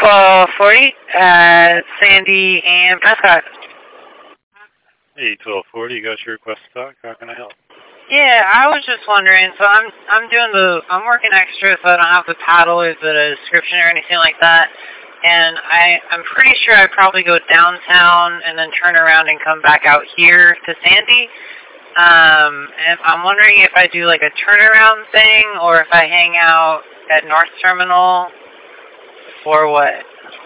1240 at Sandy and Prescott. Hey, 1240, you got your request to talk? How can I help? Yeah, I was just wondering. So I'm working extra, so I don't have the paddle or the description or anything like that. And I'm pretty sure I'd probably go downtown and then turn around and come back out here to Sandy. And I'm wondering if I do like a turnaround thing or if I hang out at North Terminal or what.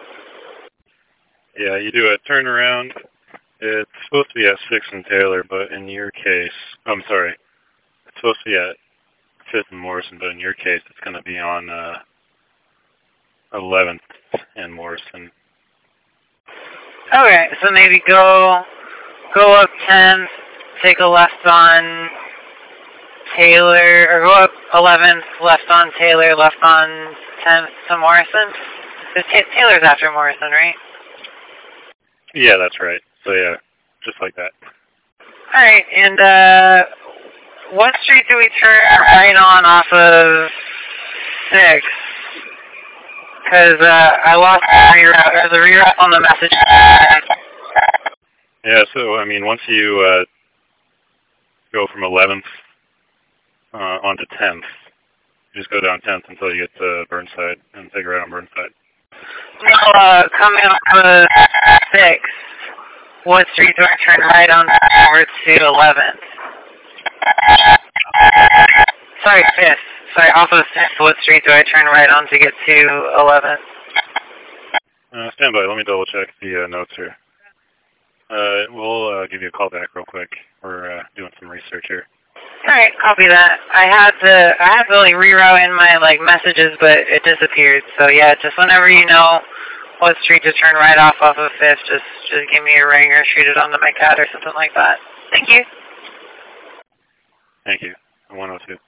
Yeah, you do a turnaround. It's supposed to be at 6th and Taylor, but in your case, I'm sorry, it's supposed to be at 5th and Morrison, but in your case, it's going to be on 11th and Morrison. Okay, so maybe go up 10th, take a left on Taylor, or go up 11th, left on Taylor, left on 10th to Morrison. Taylor's after Morrison, right? Yeah, that's right. So yeah, just like that. Alright, and what street do we turn right on off of 6? Because I lost the reroute on the message. Yeah, so I mean, once you go from 11th onto 10th, you just go down 10th until you get to Burnside and take a right on Burnside. No, coming off of 6. What street do I turn right on over to 11th? Sorry, 5th. Sorry, off of 6th, what street do I turn right on to get to 11th? Stand by. Let me double check the notes here. We'll give you a call back real quick. We're doing some research here. Alright, copy that. I had to like reroute in my like messages, but it disappeared. So yeah, just whenever you know what street to turn right off of 5th, just give me a ring or shoot it onto my cat or something like that. Thank you. Thank you. 102.